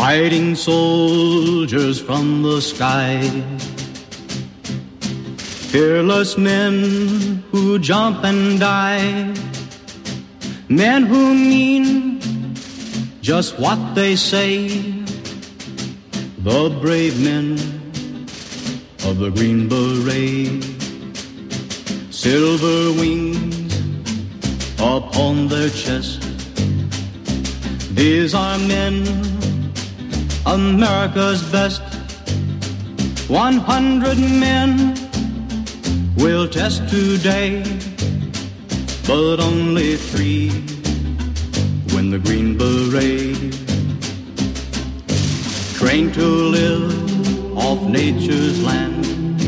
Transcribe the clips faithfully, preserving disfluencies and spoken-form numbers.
fighting soldiers from the sky, fearless men who jump and die, men who mean just what they say, the brave men of the Green Beret, silver wings upon their chest. These are men, America's best. One hundred men will test today, but only three win the Green Beret. Trained to live off nature's land,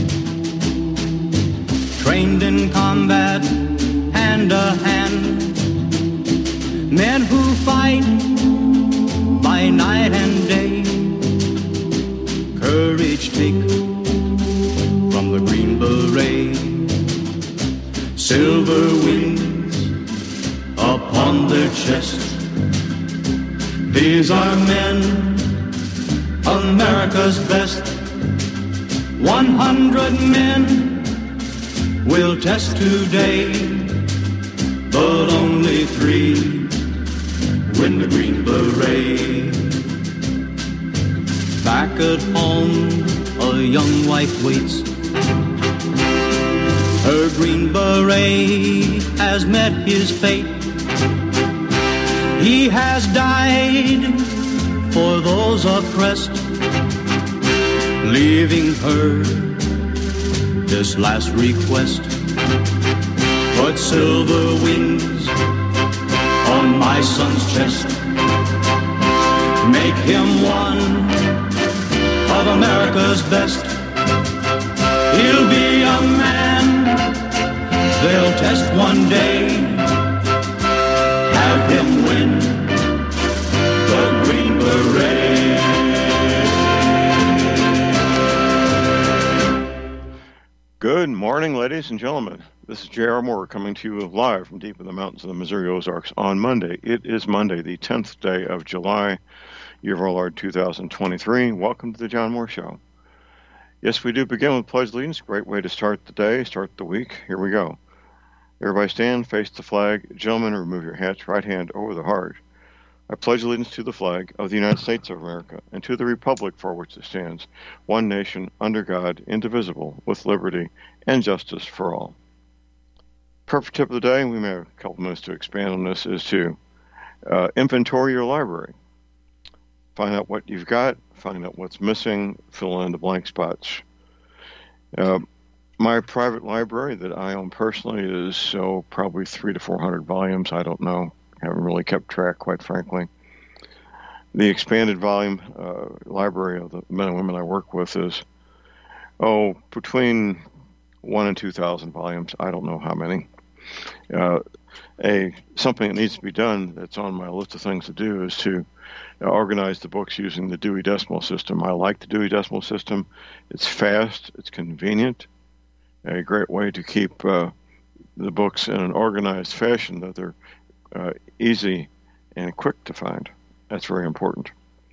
trained in combat hand to hand, men who fight by night and day, courage take from the Green Beret, silver wings upon their chest. These are men, America's best. One hundred men will test today, but only three win the Green Beret. Back at home, a young wife waits. Her Green Beret has met his fate. He has died for those oppressed, leaving her this last request. Put silver wings on my son's chest. Make him one of America's best. He'll be a man they'll test one day. Have him win the Green Beret. Good morning, ladies and gentlemen. This is J R. Moore coming to you live from deep in the mountains of the Missouri Ozarks on Monday. It is Monday, the tenth day of July, year of our Lord two thousand twenty-three. Welcome to the John Moore Show. Yes, we do begin with Pledge Allegiance. Great way to start the day, start the week. Here we go. Everybody stand, face the flag. Gentlemen, remove your hats, right hand over the heart. I pledge allegiance to the flag of the United States of America and to the republic for which it stands, one nation, under God, indivisible, with liberty and justice for all. Perfect tip of the day, and we may have a couple minutes to expand on this, is to uh, inventory your library. Find out what you've got, find out what's missing, fill in the blank spots. Uh, my private library that I own personally is so probably three to four hundred volumes. I don't know. Haven't really kept track, quite frankly. The expanded volume uh, library of the men and women I work with is, oh, between one and two thousand volumes. I don't know how many. Uh, a something that needs to be done that's on my list of things to do is to uh, organize the books using the Dewey Decimal System. I like the Dewey Decimal System. It's fast. It's convenient. A great way to keep uh, the books in an organized fashion that they're uh, easy and quick to find. That's very important.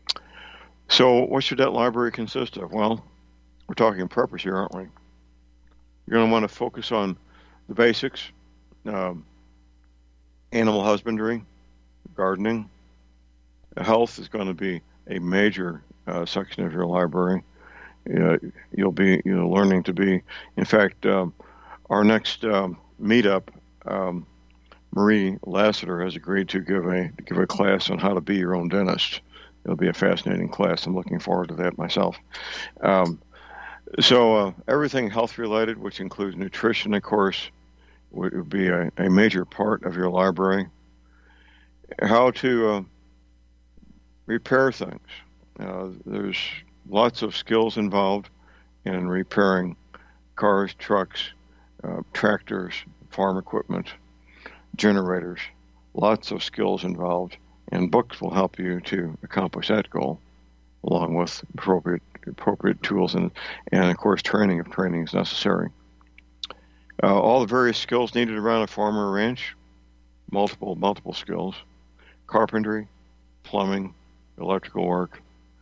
So what should that library consist of? Well, we're talking preppers here, aren't we? You're going to want to focus on the basics, um, animal husbandry, gardening. Health is going to be a major uh, section of your library. Uh, you'll be you know, learning to be, in fact, um, our next um, meetup, um, Marie Lassiter has agreed to give a give a class on how to be your own dentist. It'll be a fascinating class. I'm looking forward to that myself. Um, so uh, everything health-related, which includes nutrition, of course, would be a, a major part of your library. How to uh, repair things. Uh, there's lots of skills involved in repairing cars, trucks, uh, tractors, farm equipment, generators. Lots of skills involved, and books will help you to accomplish that goal, along with appropriate appropriate tools and, and of course, training if training is necessary. Uh, all the various skills needed around a farm or ranch, multiple multiple skills, carpentry, plumbing, electrical work,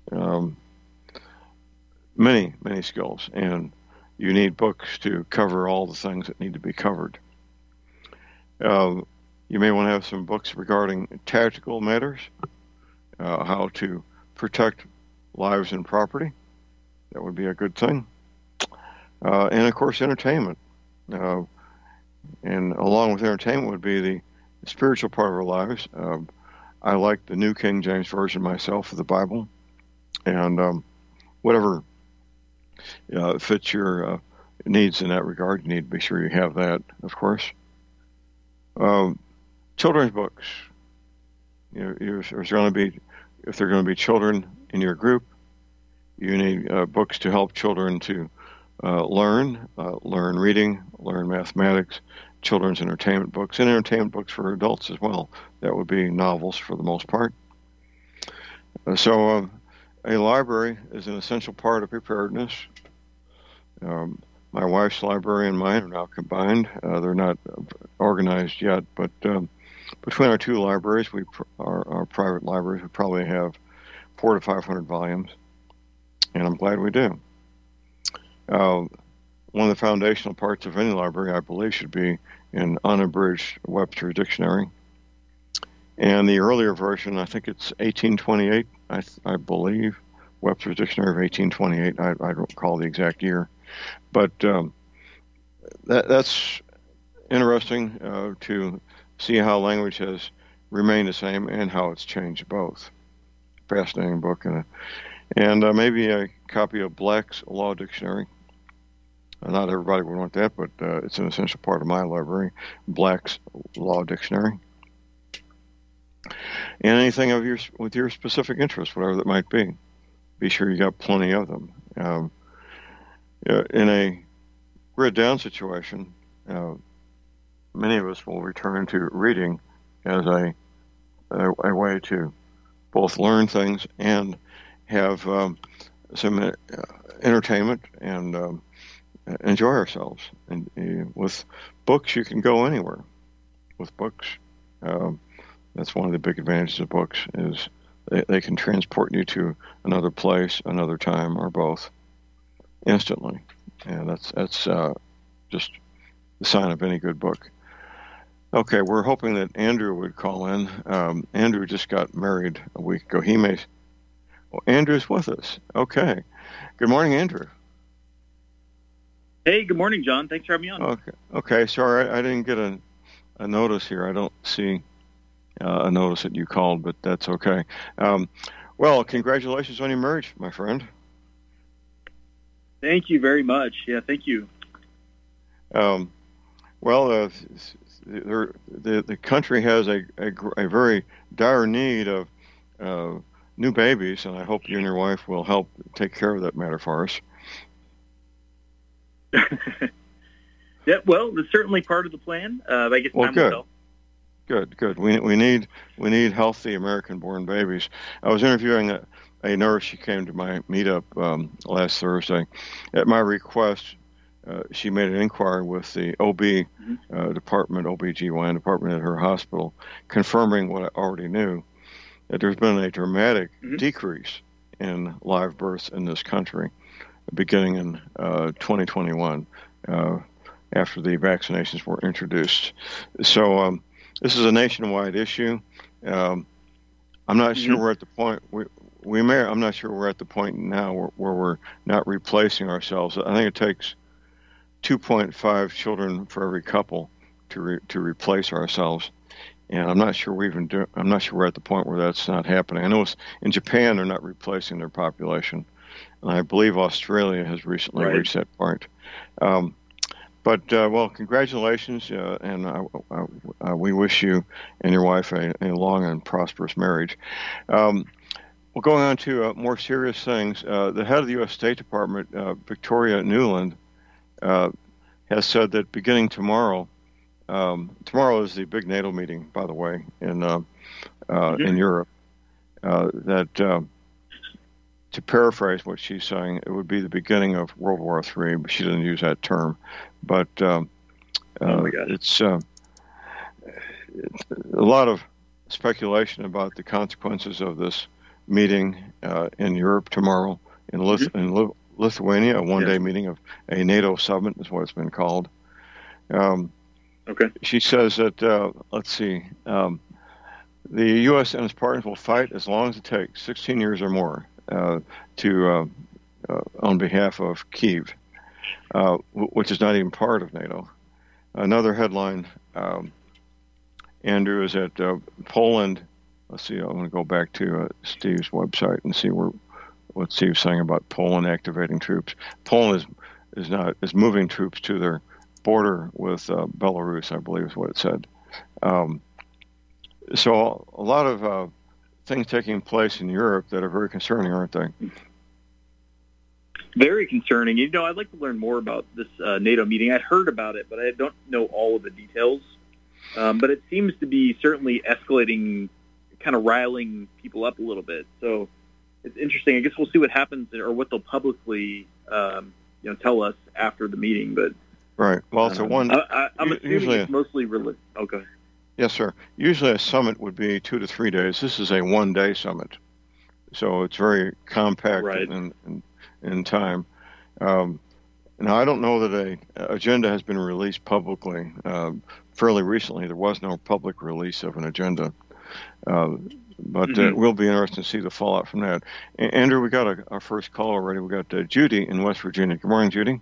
um, many, many skills, and you need books to cover all the things that need to be covered. Uh, you may want to have some books regarding tactical matters, uh, how to protect lives and property. That would be a good thing. Uh, and, of course, entertainment. Uh, and along with entertainment would be the spiritual part of our lives. Uh, I like the New King James Version myself of the Bible. And um, whatever uh, fits your uh, needs in that regard, you need to be sure you have that, of course. Um, children's books. You know, there's going to be, if there are going to be children in your group, you need uh, books to help children to uh, learn, uh, learn reading, learn mathematics, children's entertainment books, and entertainment books for adults as well. That would be novels for the most part. Uh, so uh, a library is an essential part of preparedness. Um, my wife's library and mine are now combined. Uh, they're not organized yet, but um, between our two libraries, we pr- our, our private libraries, we probably have four to five hundred volumes, and I'm glad we do. Uh, one of the foundational parts of any library, I believe, should be an unabridged Webster's Dictionary. And the earlier version, I think it's eighteen twenty-eight, I, I believe, Webster's Dictionary of eighteen twenty-eight. I, I don't recall the exact year. But um, that, that's interesting uh, to see how language has remained the same and how it's changed both. Fascinating book. And, and uh, maybe a copy of Black's Law Dictionary. Uh, not everybody would want that, but uh, it's an essential part of my library, Black's Law Dictionary. And anything of your with your specific interest, whatever that might be. Be sure you got plenty of them. Um, in a grid down situation, uh, many of us will return to reading as a, a, a way to both learn things and have um, some uh, entertainment and um, enjoy ourselves. And uh, with books, you can go anywhere. With books, um, that's one of the big advantages of books is they, they can transport you to another place, another time, or both instantly. And that's that's uh, just the sign of any good book. Okay, we're hoping that Andrew would call in. Um, Andrew just got married a week ago. He may. Well, Andrew's with us. Okay. Good morning, Andrew. Hey, good morning, John. Thanks for having me on. Okay. Okay. Sorry, I, I didn't get a, a notice here. I don't see uh, a notice that you called, but that's okay. Um, well, congratulations on your marriage, my friend. Thank you very much. Yeah, thank you. Um, well, uh, the, the the country has a, a, a very dire need of uh, new babies, and I hope you and your wife will help take care of that matter for us. Yeah, well, it's certainly part of the plan. Uh, I guess well, time good. will tell. Good, good. We we need we need healthy American-born babies. I was interviewing a, a nurse. She came to my meetup um, last Thursday. At my request, uh, she made an inquiry with the O B mm-hmm. uh, department, O B G Y N department at her hospital, confirming what I already knew, that there's been a dramatic mm-hmm. decrease in live births in this country, beginning in uh, twenty twenty-one, uh, after the vaccinations were introduced. So um, this is a nationwide issue. Um, I'm not mm-hmm. sure we're at the point we we may. I'm not sure we're at the point now where, where we're not replacing ourselves. I think it takes two point five children for every couple to re, to replace ourselves, and I'm not sure we even do. I'm not sure we're at the point where that's not happening. I know it's, in Japan they're not replacing their population, and I believe Australia has recently right. reached that point. Um, But, uh, well, congratulations, uh, and uh, uh, uh, we wish you and your wife a, a long and prosperous marriage. Um, well, going on to uh, more serious things, uh, the head of the U S State Department, uh, Victoria Nuland, uh, has said that beginning tomorrow, um, tomorrow is the big NATO meeting, by the way, in uh, uh, mm-hmm. in Europe, uh, that... Uh, to paraphrase what she's saying, it would be the beginning of World War Three, but she doesn't use that term. But um, uh, oh it's, uh, it's a lot of speculation about the consequences of this meeting uh, in Europe tomorrow in, Lith- Mm-hmm. in Li- Lithuania, a one-day Yes. meeting of a NATO summit is what it's been called. Um, Okay. she says that, uh, let's see, um, the U S and its partners will fight as long as it takes, sixteen years or more, uh, to uh, uh, on behalf of Kyiv, uh, w- which is not even part of NATO. Another headline, um, Andrew, is that uh, Poland. Let's see. I'm going to go back to uh, Steve's website and see where what Steve's saying about Poland activating troops. Poland is is not is moving troops to their border with uh, Belarus, I believe is what it said. Um, so a lot of uh, things taking place in Europe that are very concerning, aren't they? Very concerning. You know, I'd like to learn more about this uh, NATO meeting. I'd heard about it, but I don't know all of the details. Um, but it seems to be certainly escalating, kind of riling people up a little bit. So it's interesting. I guess we'll see what happens or what they'll publicly, um, you know, tell us after the meeting. But right. Well, it's a um, one. I, I, I'm assuming usually it's mostly religious. Oh, go ahead. Yes, sir. Usually a summit would be two to three days. This is a one-day summit, so it's very compact Right. in, in, in time. Um, now, I don't know that a agenda has been released publicly. Um, fairly recently, there was no public release of an agenda, uh, but Mm-hmm. uh, it will be interesting to see the fallout from that. A- Andrew, we got a, our first call already. We got uh, Judy in West Virginia. Good morning, Judy.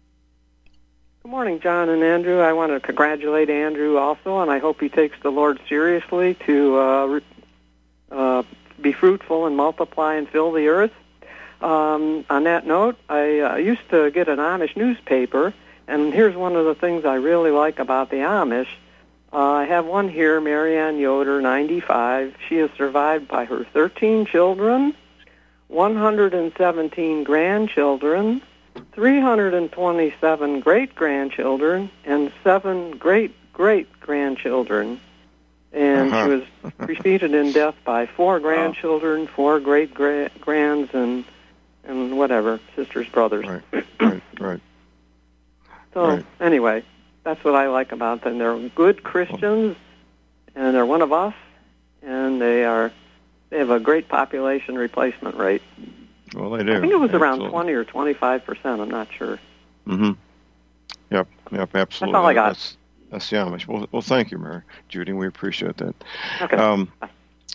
Good morning, John and Andrew. I want to congratulate Andrew also, and I hope he takes the Lord seriously to uh, re- uh, be fruitful and multiply and fill the earth. Um, on that note, I uh, used to get an Amish newspaper, and here's one of the things I really like about the Amish. Uh, I have one here, Marianne Yoder, ninety-five. She is survived by her thirteen children, one hundred seventeen grandchildren, three hundred twenty-seven great-grandchildren, and seven great-great-grandchildren. And Uh-huh. she was preceded in death by four grandchildren, four great-grands, and and whatever, sisters, brothers. Right, right, right. So right. anyway, that's what I like about them. They're good Christians, and they're one of us, and they are they have a great population replacement rate. Well, they do. I think it was around Absolutely. twenty or twenty-five percent. I'm not sure. Mm-hmm. Yep, yep, absolutely. That's all I got. That's, that's the Amish. Well, well, thank you, Mary. Judy, we appreciate that. Okay. Um, Bye.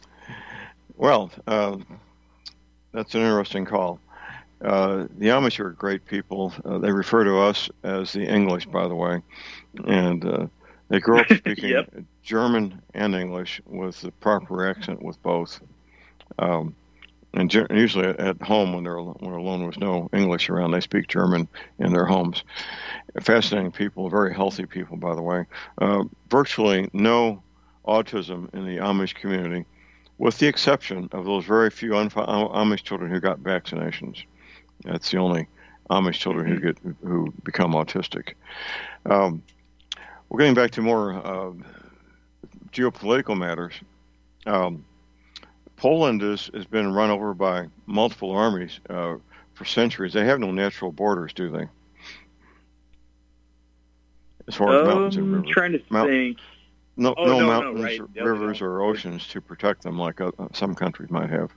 well, uh, that's an interesting call. Uh, the Amish are great people. Uh, they refer to us as the English, by the way, and uh, they grew up speaking Yep. German and English with the proper accent with both. Um, and ge- usually at home, when they're when they're alone with no English around, they speak German in their homes. Fascinating people, very healthy people, by the way. Uh, virtually no autism in the Amish community, with the exception of those very few unf- Amish children who got vaccinations. That's the only Amish children who get who become autistic. Um, we're getting back to more uh, geopolitical matters. Um, Poland is, has been run over by multiple armies uh, for centuries. They have no natural borders, do they? As far as mountains and Um, rivers. trying to Mount- think. No, Oh, no no, no, mountains, right. or Yeah, rivers, no. or oceans to protect them like uh, some countries might have.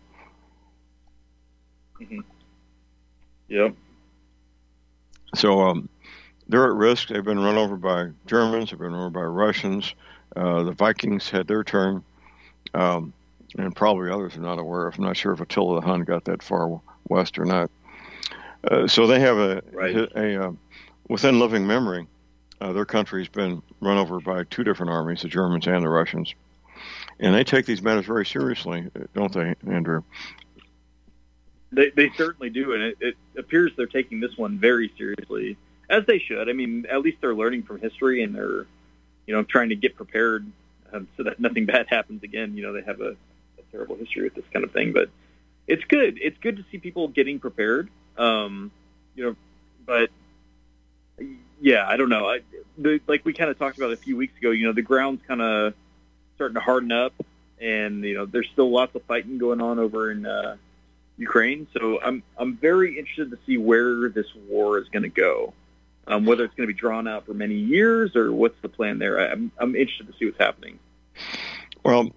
Yep. So um, they're at risk. They've been run over by Germans. They've been run over by Russians. Uh, the Vikings had their turn, um, and probably others are not aware of. I'm not sure if Attila the Hun got that far west or not. Uh, so they have a, Right. a, a uh, within living memory, uh, their country's been run over by two different armies, the Germans and the Russians. And they take these matters very seriously, don't they, Andrew? They they certainly do, and it, it appears they're taking this one very seriously, as they should. I mean, at least they're learning from history, and they're, you know, trying to get prepared um, so that nothing bad happens again. You know, they have a, a terrible history with this kind of thing, but it's good. It's good to see people getting prepared. Um, you know, but yeah, I don't know. I, the, like we kind of talked about a few weeks ago. You know, the ground's kind of starting to harden up, and you know, there's still lots of fighting going on over in Uh, Ukraine. So I'm I'm very interested to see where this war is going to go, um, whether it's going to be drawn out for many years or what's the plan there. I, I'm I'm interested to see what's happening. Well,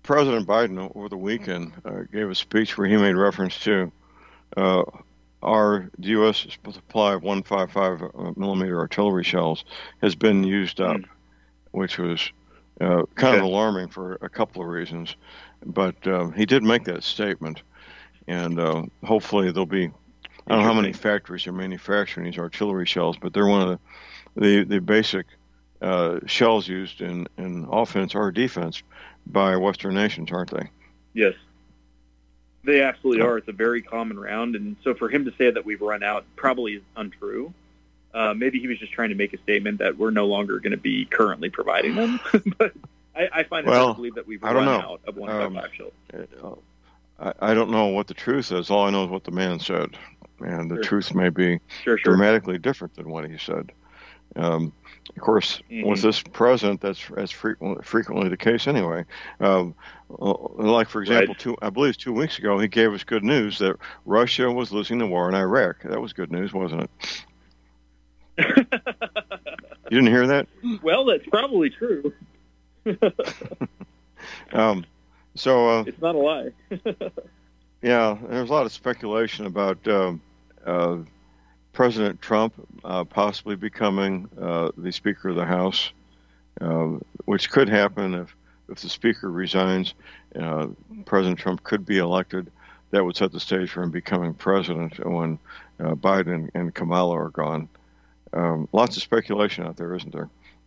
President Biden over the weekend uh, gave a speech where he made reference to uh, our the U S supply of one fifty-five millimeter artillery shells has been used up, mm. which was uh, kind okay. of alarming for a couple of reasons. But uh, he did make that statement, and uh, hopefully there'll be, I don't know how many factories are manufacturing these artillery shells, but they're one of the, the, the basic uh, shells used in, in offense or defense by Western nations, aren't they? Yes. They absolutely are. It's a very common round, and so for him to say that we've run out probably is untrue. Uh, maybe he was just trying to make a statement that we're no longer going to be currently providing them. But I, I find it well, hard to believe that we've run out of one fifty-five um, shells. I, I don't know what the truth is. All I know is what the man said, and the sure. truth may be sure, sure. dramatically different than what he said. Um, of course, mm-hmm. with this president, that's as frequently, frequently the case anyway. Um, like, for example, right. two, I believe two weeks ago, he gave us good news that Russia was losing the war in Iraq. That was good news, wasn't it? You didn't hear that? Well, that's probably true. um, so uh, it's not a lie. Yeah, there's a lot of speculation about uh, uh, President Trump uh, possibly becoming uh, the Speaker of the House, uh, which could happen if, if the Speaker resigns. Uh, President Trump could be elected. That would set the stage for him becoming president when uh, Biden and Kamala are gone. Um, lots of speculation out there, isn't there?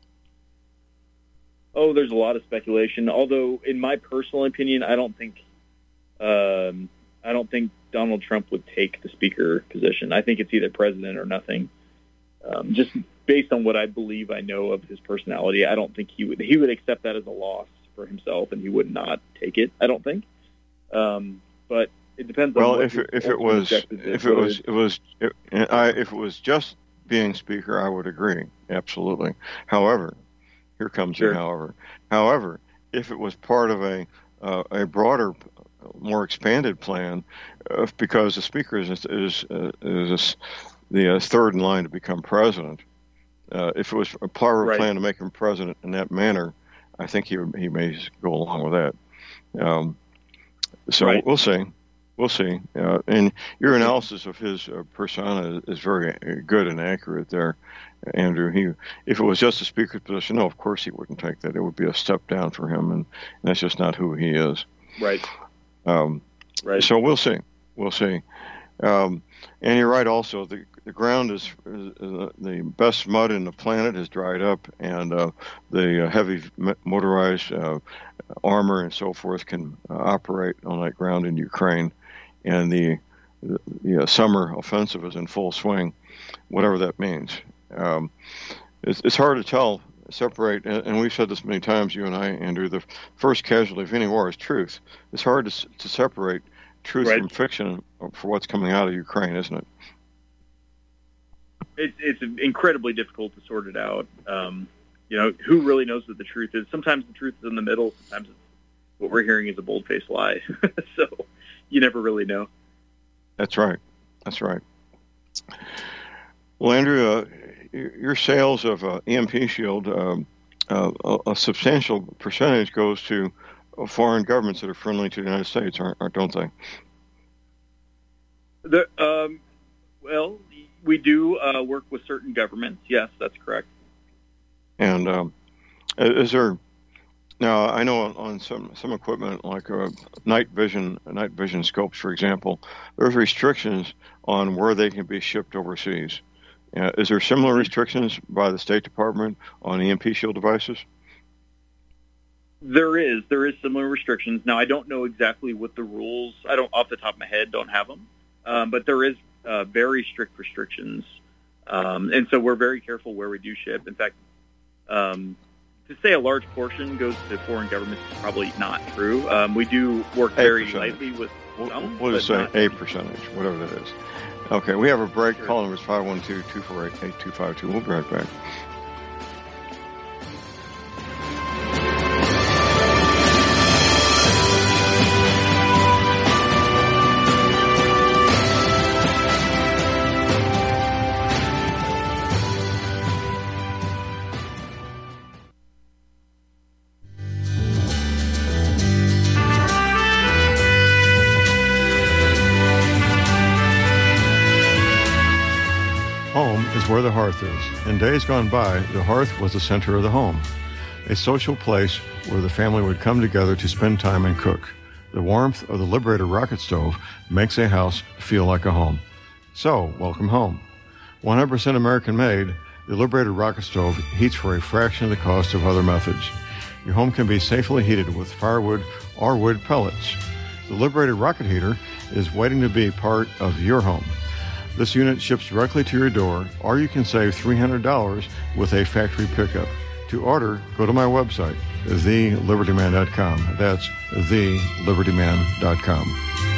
Oh, there's a lot of speculation. Although, in my personal opinion, I don't think um, I don't think Donald Trump would take the speaker position. I think it's either president or nothing. Um, just based on what I believe I know of his personality, I don't think he would he would accept that as a loss for himself, and he would not take it. I don't think. Um, but it depends. Well, on what if it, if it was if it was it was if, I, if it was just being speaker, I would agree absolutely. However, here comes sure. the however. However, if it was part of a uh, a broader, more expanded plan, uh, because the speaker is is uh, is the uh, third in line to become president. Uh, if it was a part of a right. plan to make him president in that manner, I think he would, he may go along with that. Um, so right. we'll see. We'll see. Uh, and your analysis of his uh, persona is very good and accurate there, Andrew. He, if it was just a speaker's position, no, of course he wouldn't take that. It would be a step down for him, and, and that's just not who he is. Right. Um, right. So we'll see. We'll see. Um, and you're right also, the, the ground is, is uh, the best mud in the planet has dried up, and uh, the uh, heavy motorized uh, armor and so forth can uh, operate on that ground in Ukraine. And the, the, the uh, summer offensive is in full swing, whatever that means. Um, it's, it's hard to tell, separate, and, and we've said this many times, you and I, Andrew, the first casualty of any war is truth. It's hard to, to separate truth right. from fiction for what's coming out of Ukraine, isn't it? it? It's incredibly difficult to sort it out. Um, you know, who really knows what the truth is? Sometimes the truth is in the middle. Sometimes it's, what we're hearing is a bold-faced lie. So you never really know. That's right. That's right. Well, Andrew, uh, your sales of uh, E M P Shield, um, uh, a, a substantial percentage goes to foreign governments that are friendly to the United States, aren't, aren't don't they? The, um, well, we do uh, work with certain governments. Yes, that's correct. And um, is there now? I know on, on some some equipment like a night vision, night vision scopes, for example, there's restrictions on where they can be shipped overseas. Uh, is there similar restrictions by the State Department on E M P Shield devices? There is. There is similar restrictions. Now, I don't know exactly what the rules. I don't, off the top of my head, don't have them. Um, but there is uh, very strict restrictions, um, and so we're very careful where we do ship. In fact, um, to say a large portion goes to foreign governments is probably not true. Um, we do work very lightly with some. We'll just say a percentage, whatever that is. Okay, we have a break. Sure. Call number is five one two, two four eight, eight two five two. We'll be right back. where the hearth is. In days gone by, the hearth was the center of the home, a social place where the family would come together to spend time and cook. The warmth of the Liberator rocket stove makes a house feel like a home. So, welcome home. one hundred percent American-made, the Liberator rocket stove heats for a fraction of the cost of other methods. Your home can be safely heated with firewood or wood pellets. The Liberator rocket heater is waiting to be part of your home. This unit ships directly to your door, or you can save three hundred dollars with a factory pickup. To order, go to my website, the liberty man dot com. That's the liberty man dot com.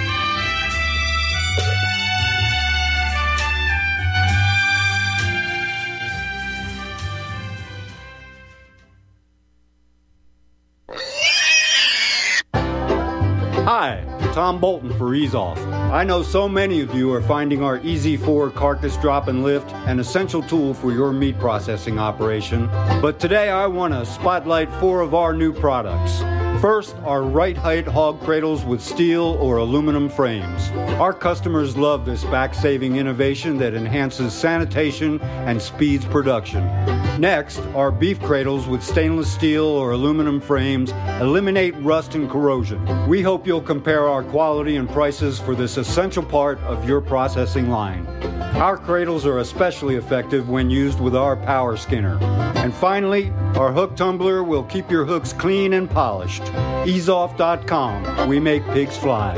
Hi, Tom Bolton for Ease Off. I know so many of you are finding our E Z four carcass drop and lift an essential tool for your meat processing operation. But today I want to spotlight four of our new products. First, our right height hog cradles with steel or aluminum frames. Our customers love this back-saving innovation that enhances sanitation and speeds production. Next, our beef cradles with stainless steel or aluminum frames eliminate rust and corrosion. We hope you'll compare our quality and prices for this essential part of your processing line. Our cradles are especially effective when used with our power skinner. And finally, our hook tumbler will keep your hooks clean and polished. ease off dot com. We make pigs fly.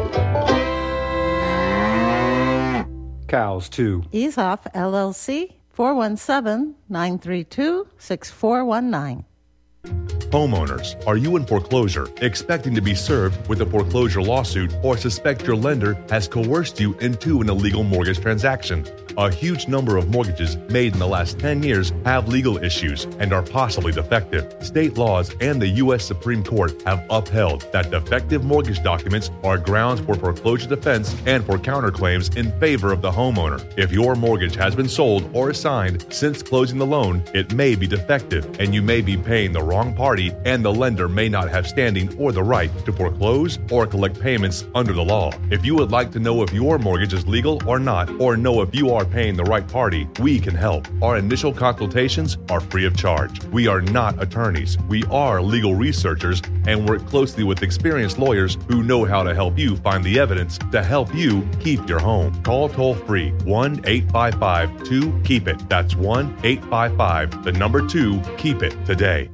Cows, too. Ease Off, L L C, four one seven, nine three two, six four one nine. Homeowners, are you in foreclosure, expecting to be served with a foreclosure lawsuit, or suspect your lender has coerced you into an illegal mortgage transaction? A huge number of mortgages made in the last ten years have legal issues and are possibly defective. State laws and the U S Supreme Court have upheld that defective mortgage documents are grounds for foreclosure defense and for counterclaims in favor of the homeowner. If your mortgage has been sold or assigned since closing the loan, it may be defective and you may be paying the wrong party, and the lender may not have standing or the right to foreclose or collect payments under the law. If you would like to know if your mortgage is legal or not, or know if you are paying the right party, we can help. Our initial consultations are free of charge. We are not attorneys. We are legal researchers and work closely with experienced lawyers who know how to help you find the evidence to help you keep your home. Call toll free one eight five five two keep it. That's one eight five five, the number two, keep it today.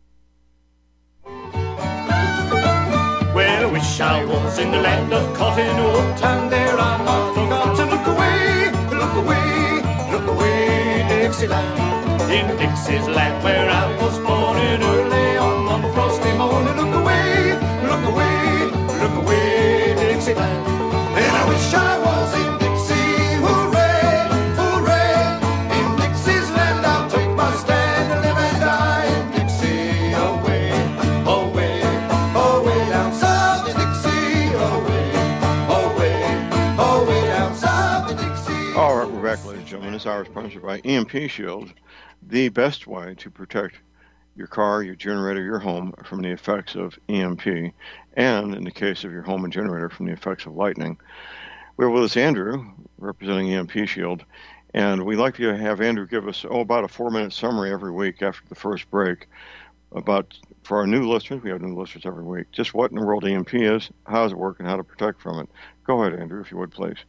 Well, I wish I was in the land of Cottonwood, and there I'm not forgot to look away, look away, look away, Dixieland. In Dixie's land where I was born in early on one frosty morning, look away, look away, look away, Dixieland. And I wish I was in Dixie, hooray, hooray. In Dixie's land I'll take my stand and live and die in Dixie, away, away, away down south in Dixie, away, away, away down south in Dixie. All right, we're back, ladies and gentlemen. This hour is sponsored by E M P Shield, the best way to protect your car, your generator, your home from the effects of E M P, and in the case of your home and generator, from the effects of lightning. We're with us Andrew, representing E M P Shield, and we'd like to have Andrew give us oh, about a four-minute summary every week after the first break about, for our new listeners, we have new listeners every week, just what in the world E M P is, how does it work, and how to protect from it. Go ahead, Andrew, if you would, please.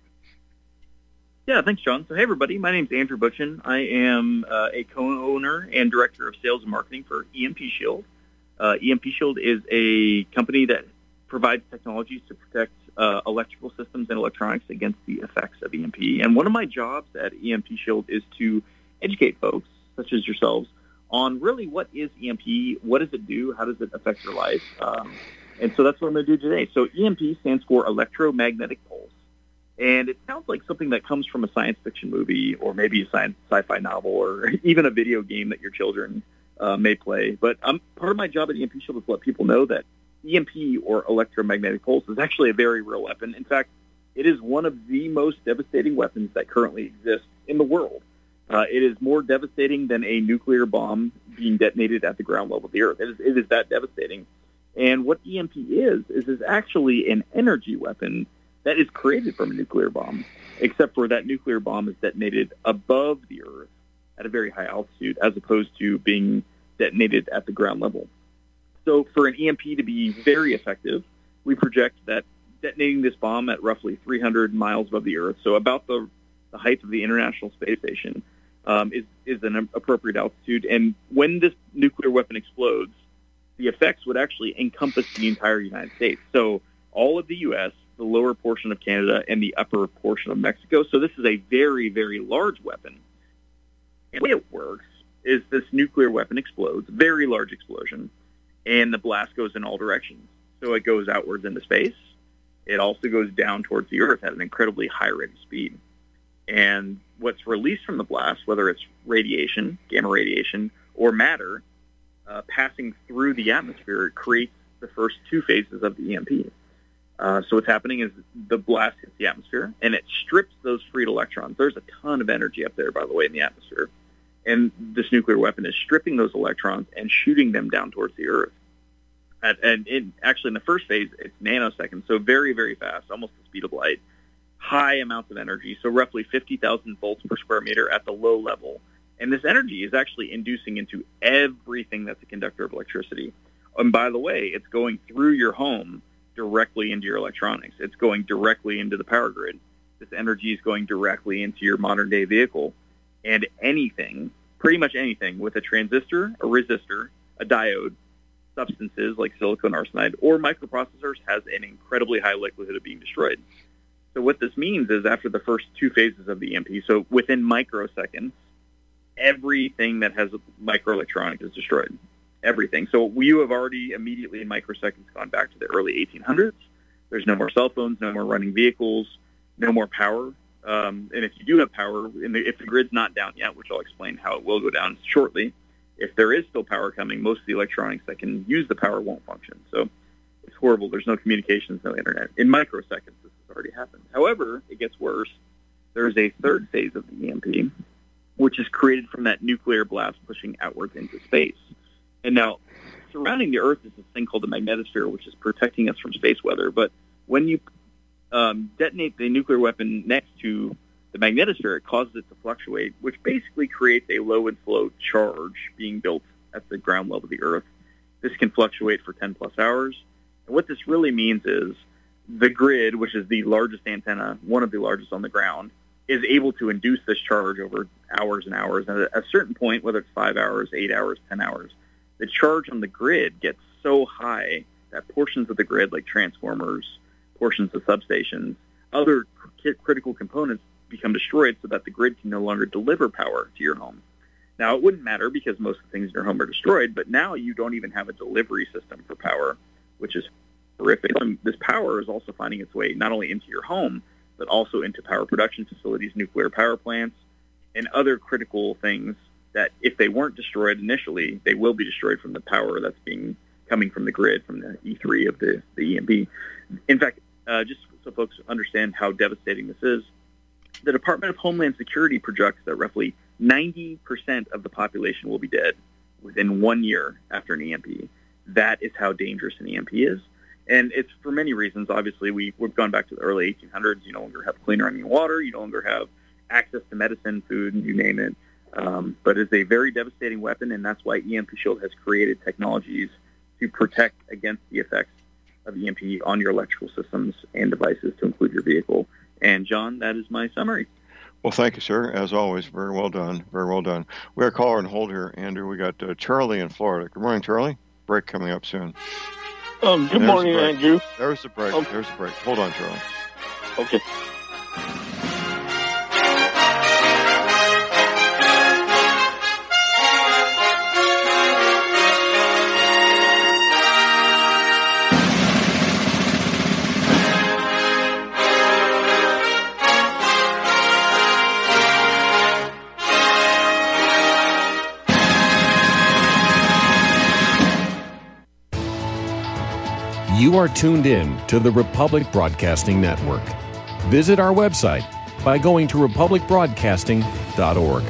Yeah, thanks, John. So, hey, everybody. My name's Andrew Butchin. I am uh, a co-owner and director of sales and marketing for E M P Shield. Uh, E M P Shield is a company that provides technologies to protect uh, electrical systems and electronics against the effects of E M P. And one of my jobs at E M P Shield is to educate folks, such as yourselves, on really what is E M P, what does it do, how does it affect your life. Um, and so that's what I'm going to do today. So E M P stands for electromagnetic pulse. And it sounds like something that comes from a science fiction movie or maybe a science sci-fi novel or even a video game that your children uh, may play. But um, part of my job at E M P Shield is to let people know that E M P, or electromagnetic pulse, is actually a very real weapon. In fact, it is one of the most devastating weapons that currently exists in the world. Uh, it is more devastating than a nuclear bomb being detonated at the ground level of the Earth. It is, it is that devastating. And what E M P is, is is actually an energy weapon that is created from a nuclear bomb, except for that nuclear bomb is detonated above the Earth at a very high altitude, as opposed to being detonated at the ground level. So for an E M P to be very effective, we project that detonating this bomb at roughly three hundred miles above the Earth, so about the, the height of the International Space Station, um, is, is an appropriate altitude. And when this nuclear weapon explodes, the effects would actually encompass the entire United States. So all of the U S, the lower portion of Canada, and the upper portion of Mexico. So this is a very, very large weapon. And the way it works is this nuclear weapon explodes, very large explosion, and the blast goes in all directions. So it goes outwards into space. It also goes down towards the Earth at an incredibly high rate of speed. And what's released from the blast, whether it's radiation, gamma radiation, or matter, uh, passing through the atmosphere, it creates the first two phases of the E M P. Uh, so what's happening is the blast hits the atmosphere, and it strips those freed electrons. There's a ton of energy up there, by the way, in the atmosphere. And this nuclear weapon is stripping those electrons and shooting them down towards the Earth. At, and in, actually, in the first phase, it's nanoseconds, so very, very fast, almost the speed of light. High amounts of energy, so roughly fifty thousand volts per square meter at the low level. And this energy is actually inducing into everything that's a conductor of electricity. And by the way, it's going through your home directly into your electronics. It's going directly into the power grid. This energy is going directly into your modern-day vehicle. And anything, pretty much anything, with a transistor, a resistor, a diode, substances like silicon arsenide, or microprocessors has an incredibly high likelihood of being destroyed. So what this means is after the first two phases of the E M P, so within microseconds, everything that has microelectronics is destroyed. Everything. So you have already immediately in microseconds gone back to the early eighteen hundreds. There's no more cell phones, no more running vehicles, no more power. Um, and if you do have power, and if the grid's not down yet, which I'll explain how it will go down shortly, if there is still power coming, most of the electronics that can use the power won't function. So it's horrible. There's no communications, no internet. In microseconds, this has already happened. However, it gets worse. There's a third phase of the E M P, which is created from that nuclear blast pushing outwards into space. And now, surrounding the Earth is this thing called the magnetosphere, which is protecting us from space weather. But when you um, detonate the nuclear weapon next to the magnetosphere, it causes it to fluctuate, which basically creates a low and flow charge being built at the ground level of the Earth. This can fluctuate for ten plus hours. And what this really means is the grid, which is the largest antenna, one of the largest on the ground, is able to induce this charge over hours and hours. And at a certain point, whether it's five hours, eight hours, ten hours, the charge on the grid gets so high that portions of the grid, like transformers, portions of substations, other cr- critical components become destroyed so that the grid can no longer deliver power to your home. Now, it wouldn't matter because most of the things in your home are destroyed, but now you don't even have a delivery system for power, which is horrific. And this power is also finding its way not only into your home, but also into power production facilities, nuclear power plants, and other critical things that if they weren't destroyed initially, they will be destroyed from the power that's being coming from the grid, from the E three of the, the E M P. In fact, uh, just so folks understand how devastating this is, the Department of Homeland Security projects that roughly ninety percent of the population will be dead within one year after an E M P. That is how dangerous an E M P is. And it's for many reasons. Obviously, we, we've gone back to the early eighteen hundreds. You no longer have clean running water. You no longer have access to medicine, food, you name it. Um, but it's a very devastating weapon, and that's why E M P Shield has created technologies to protect against the effects of E M P on your electrical systems and devices, to include your vehicle. And, John, that is my summary. Well, thank you, sir. As always, very well done. Very well done. We got a caller on hold here, Andrew. We got uh, Charlie in Florida. Good morning, Charlie. Break coming up soon. Um, good There's morning, the Andrew. There's the break. Um, There's the break. Hold on, Charlie. Okay. You are tuned in to the Republic Broadcasting Network. Visit our website by going to republic broadcasting dot org.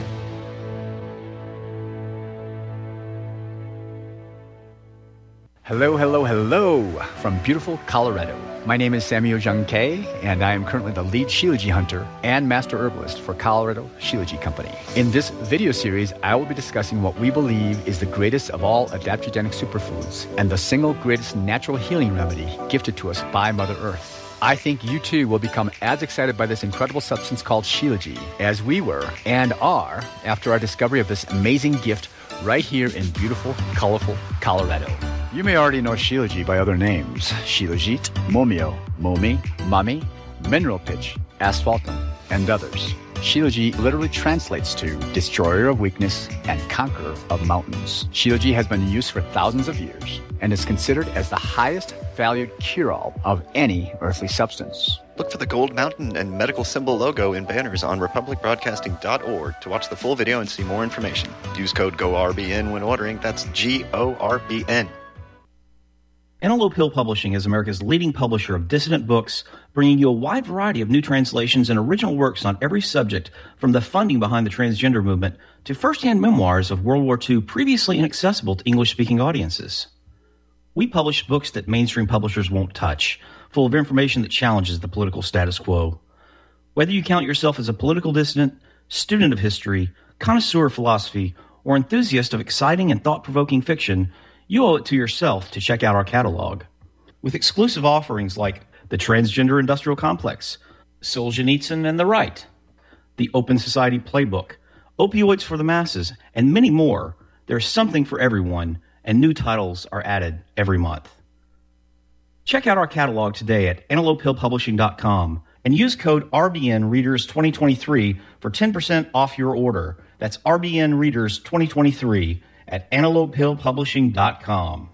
Hello, hello, hello from beautiful Colorado. My name is Samuel Jung Kei, and I am currently the lead Shilajit hunter and master herbalist for Colorado Shilajit Company. In this video series, I will be discussing what we believe is the greatest of all adaptogenic superfoods and the single greatest natural healing remedy gifted to us by Mother Earth. I think you too will become as excited by this incredible substance called Shilajit as we were and are after our discovery of this amazing gift right here in beautiful, colorful Colorado. You may already know Shilajit by other names: Shilajit, Momio, Momi, Mami, Mineral Pitch, Asphaltum, and others. Shilajit literally translates to destroyer of weakness and conqueror of mountains. Shilajit has been in use for thousands of years and is considered as the highest valued cure-all of any earthly substance. Look for the Gold Mountain and medical symbol logo in banners on republic broadcasting dot org to watch the full video and see more information. Use code G O R B N when ordering. That's G O R B N. Antelope Hill Publishing is America's leading publisher of dissident books, bringing you a wide variety of new translations and original works on every subject, from the funding behind the transgender movement to first-hand memoirs of World War Two previously inaccessible to English-speaking audiences. We publish books that mainstream publishers won't touch, full of information that challenges the political status quo. Whether you count yourself as a political dissident, student of history, connoisseur of philosophy, or enthusiast of exciting and thought-provoking fiction, you owe it to yourself to check out our catalog. With exclusive offerings like The Transgender Industrial Complex, Solzhenitsyn and the Right, The Open Society Playbook, Opioids for the Masses, and many more, there's something for everyone, and new titles are added every month. Check out our catalog today at antelope hill publishing dot com and use code R B N Readers twenty twenty-three for ten percent off your order. That's R B N Readers twenty twenty-three at antelope hill publishing dot com.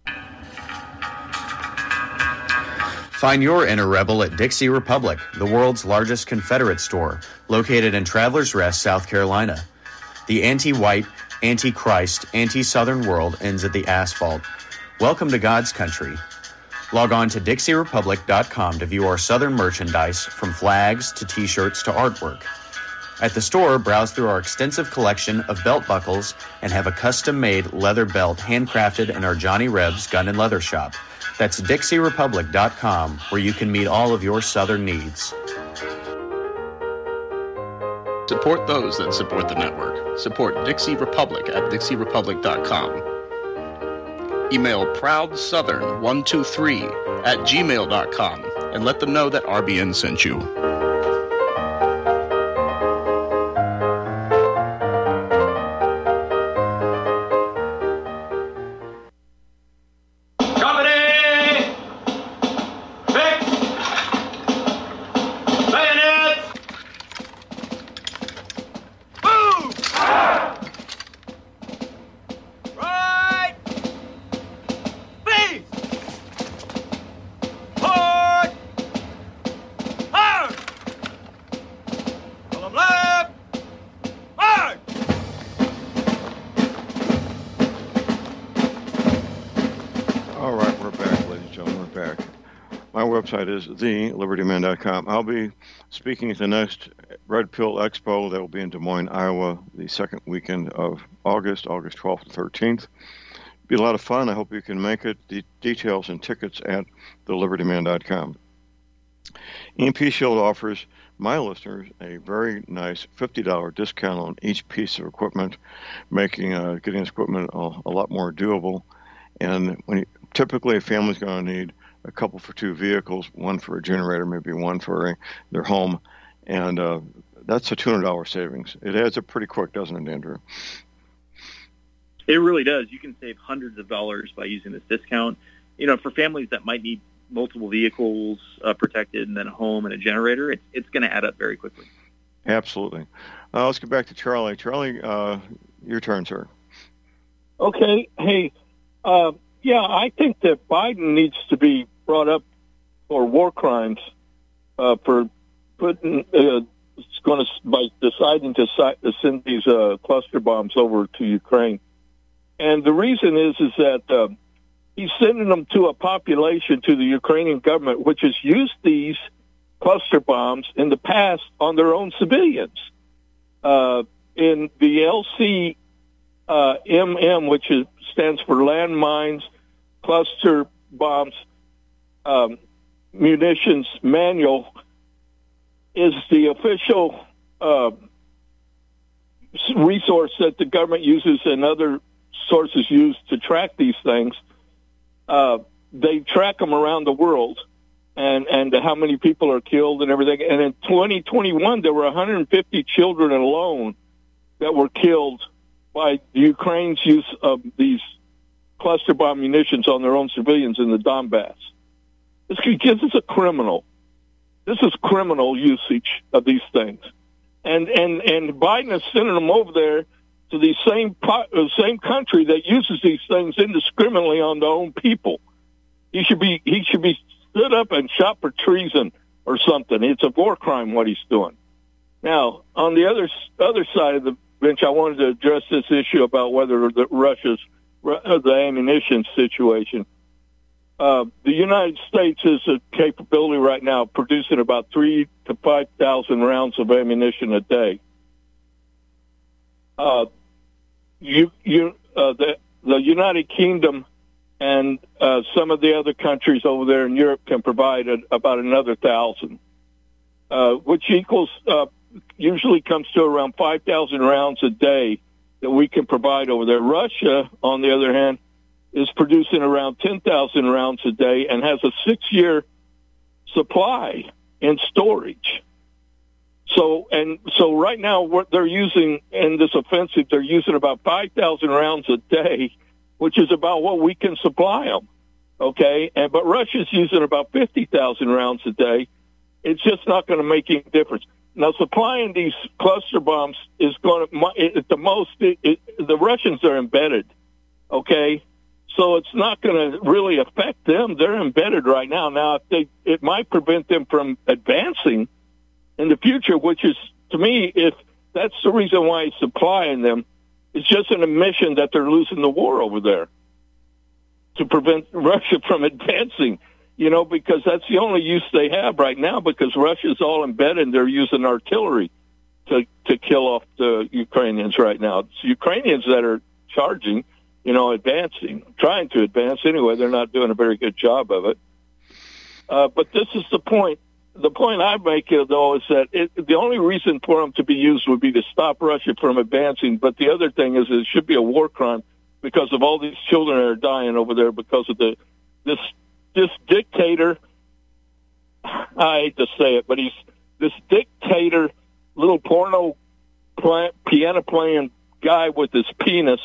Find your inner rebel at Dixie Republic, the world's largest Confederate store, located in Travelers Rest, South Carolina. The anti-white, anti-Christ, anti-Southern world ends at the asphalt. Welcome to God's country. Log on to dixie republic dot com to view our Southern merchandise, from flags to t-shirts to artwork. At the store, browse through our extensive collection of belt buckles and have a custom-made leather belt handcrafted in our Johnny Rebs Gun and Leather Shop. That's dixie republic dot com, where you can meet all of your Southern needs. Support those that support the network. Support Dixie Republic at dixie republic dot com. Email proud southern one two three at gmail dot com and let them know that R B N sent you. Website is the liberty man dot com. I'll be speaking at the next Red Pill Expo that will be in Des Moines, Iowa, the second weekend of August, August twelfth and thirteenth. Be a lot of fun. I hope you can make it. The details and tickets at the liberty man dot com. E M P Shield offers my listeners a very nice fifty dollars discount on each piece of equipment, making uh, getting this equipment a, a lot more doable. And when you, typically a family's going to need a couple for two vehicles, one for a generator, maybe one for a, their home, and uh, that's a two hundred dollars savings. It adds up pretty quick, doesn't it, Andrew? It really does. You can save hundreds of dollars by using this discount. You know, for families that might need multiple vehicles uh, protected and then a home and a generator, it's, it's going to add up very quickly. Absolutely. Uh, let's get back to Charlie. Charlie, uh, your turn, sir. Okay. Hey, uh, yeah, I think that Biden needs to be brought up for war crimes uh, for putting uh, it's going to by deciding to si- send these uh, cluster bombs over to Ukraine, and the reason is is that uh, he's sending them to a population, to the Ukrainian government, which has used these cluster bombs in the past on their own civilians. Uh, in the L C M M, which is, stands for landmines, cluster bombs um, munitions manual is the official uh, resource that the government uses and other sources use to track these things. Uh, they track them around the world, and, and how many people are killed and everything. And in twenty twenty-one, there were one hundred fifty children alone that were killed by the Ukraine's use of these cluster bomb munitions on their own civilians in the Donbass. This, this is a criminal. This is criminal usage of these things. And, and, and Biden is sending them over there to the same, uh, same country that uses these things indiscriminately on their own people. He should be, he should be stood up and shot for treason or something. It's a war crime what he's doing. Now, on the other, other side of the bench, I wanted to address this issue about whether the Russia's, the ammunition situation. Uh, the United States has a capability right now of producing about three to five thousand rounds of ammunition a day. Uh, you, you, uh, the, the United Kingdom and uh, some of the other countries over there in Europe can provide a, about another thousand, uh, which equals uh, usually comes to around five thousand rounds a day that we can provide over there. Russia, on the other hand, is producing around ten thousand rounds a day and has a six-year supply in storage. So, and so right now what they're using in this offensive, they're using about five thousand rounds a day, which is about what we can supply them. Okay. And, but Russia's using about fifty thousand rounds a day. It's just not going to make any difference. Now, supplying these cluster bombs is going to, at the most, it, it, the Russians are embedded. Okay. So it's not going to really affect them. They're embedded right now. Now, if they, it might prevent them from advancing in the future, which is, to me, if that's the reason why he's supplying them, it's just an admission that they're losing the war over there to prevent Russia from advancing, you know, because that's the only use they have right now, because Russia's all embedded. They're using artillery to, to kill off the Ukrainians right now. It's Ukrainians that are charging, you know, advancing, trying to advance anyway. They're not doing a very good job of it. Uh, but this is the point. The point I make, though, is that it, the only reason for them to be used would be to stop Russia from advancing. But the other thing is it should be a war crime because of all these children that are dying over there because of the this this dictator. I hate to say it, but he's this dictator, little porno play, piano playing guy with his penis.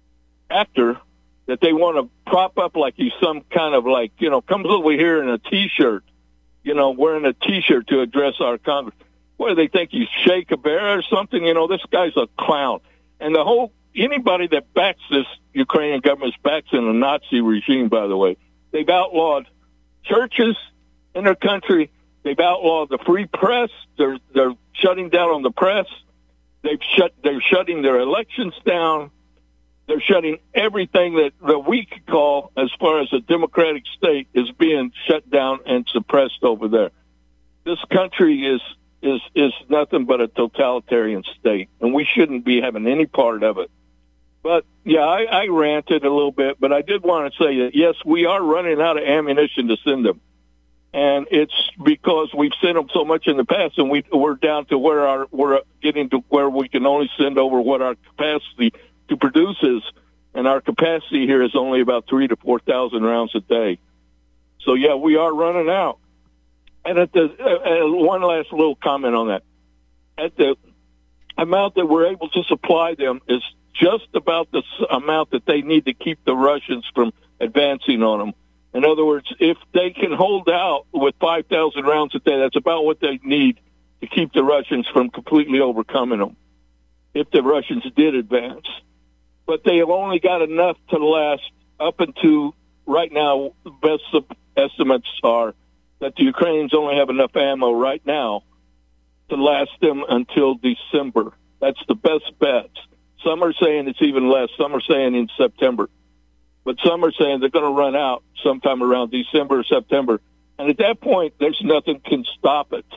Actor that they want to prop up like he's some kind of like, you know, comes over here in a T-shirt, you know, wearing a T-shirt to address our Congress. What do they think? He's Che Guevara or something? You know, this guy's a clown. And the whole, anybody that backs this Ukrainian government is backs in the Nazi regime, by the way. They've outlawed churches in their country. They've outlawed the free press. They're, they're shutting down on the press. They've shut, they're shutting their elections down. They're shutting everything that, that we could call, as far as a democratic state, is being shut down and suppressed over there. This country is is is nothing but a totalitarian state, and we shouldn't be having any part of it. But, yeah, I, I ranted a little bit, but I did want to say that, yes, we are running out of ammunition to send them. And it's because we've sent them so much in the past, and we, we're down to where our we're getting to where we can only send over what our capacity to produce is, and our capacity here is only about three to four thousand rounds a day. So yeah, we are running out. And at the uh, one last little comment on that, at the amount that we're able to supply them is just about the amount that they need to keep the Russians from advancing on them. In other words, if they can hold out with five thousand rounds a day, that's about what they need to keep the Russians from completely overcoming them, if the Russians did advance. But they have only got enough to last up until right now. The best estimates are that the Ukrainians only have enough ammo right now to last them until December. That's the best bet. Some are saying it's even less. Some are saying in September. But some are saying they're going to run out sometime around December or September. And at that point, there's nothing can stop it.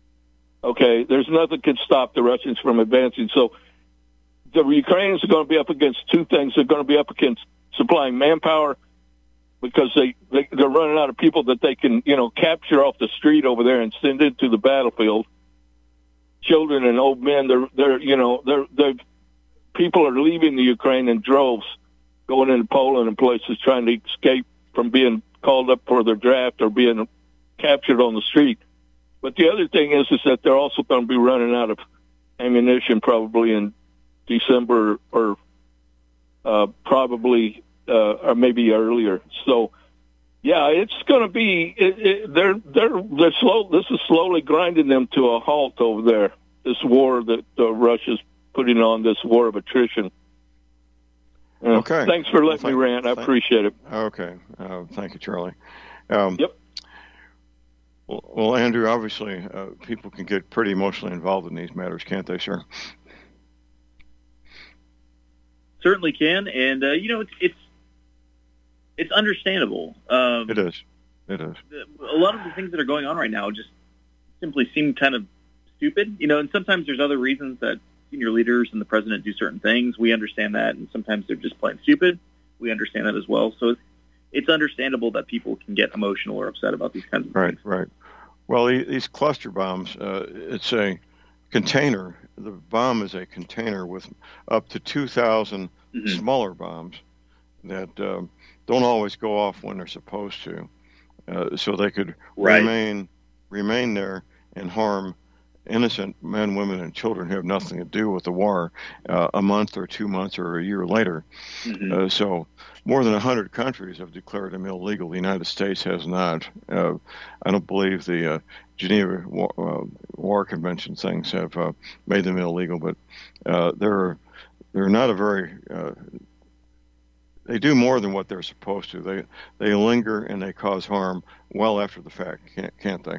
Okay? There's nothing can stop the Russians from advancing. So the Ukrainians are going to be up against two things. They're going to be up against supplying manpower because they, they they're running out of people that they can you know capture off the street over there and send into the battlefield. Children and old men, they're they're you know they're they're people are leaving the Ukraine in droves, going into Poland and places trying to escape from being called up for their draft or being captured on the street. But the other thing is is that they're also going to be running out of ammunition probably in December or uh, probably uh, or maybe earlier. So. Yeah, it's going to be. It, it, they're they're they're slow. This is slowly grinding them to a halt over there. This war that uh, Russia's putting on, this war of attrition. Uh, okay. Thanks for letting well, thank, me rant. I thank, appreciate it. Okay. Uh, thank you, Charlie. Um, yep. Well, well, Andrew, obviously, uh, people can get pretty emotionally involved in these matters, can't they, sir? Certainly can, and uh, you know, it's. it's It's understandable. Um, it is. It is. A lot of the things that are going on right now just simply seem kind of stupid. You know, and sometimes there's other reasons that senior leaders and the president do certain things. We understand that, and sometimes they're just plain stupid. We understand that as well. So it's, it's understandable that people can get emotional or upset about these kinds of right, things. Right, right. Well, these cluster bombs, uh, it's a container. The bomb is a container with up to two thousand mm-hmm. smaller bombs that... Um, don't always go off when they're supposed to, uh, so they could right. remain remain there and harm innocent men, women, and children who have nothing to do with the war uh, a month or two months or a year later. Mm-hmm. Uh, so more than one hundred countries have declared them illegal. The United States has not. Uh, I don't believe the uh, Geneva War, uh, War Convention things have uh, made them illegal, but uh, they're, they're not a very... Uh, They do more than what they're supposed to. They they linger and they cause harm well after the fact, can't, can't they?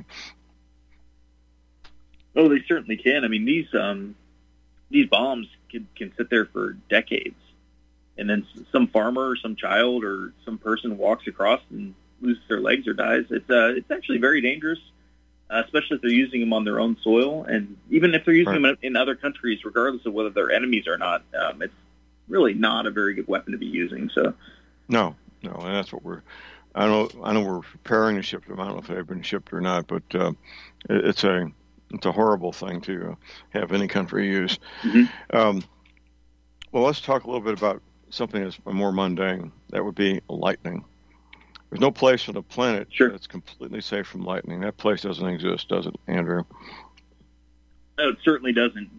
Oh, they certainly can. I mean, these um, these bombs can, can sit there for decades, and then some farmer, or some child, or some person walks across and loses their legs or dies. It's uh, it's actually very dangerous, uh, especially if they're using them on their own soil, and even if they're using right. them in other countries, regardless of whether they're enemies or not. Um, it's really not a very good weapon to be using. So, no, no, and that's what we're. I know. I know we're preparing to ship them. I don't know if they've been shipped or not, but uh, it, it's a it's a horrible thing to uh, have any country use. Mm-hmm. Um, well, let's talk a little bit about something that's more mundane. That would be lightning. There's no place on the planet sure. that's completely safe from lightning. That place doesn't exist, does it, Andrew? No, it certainly doesn't.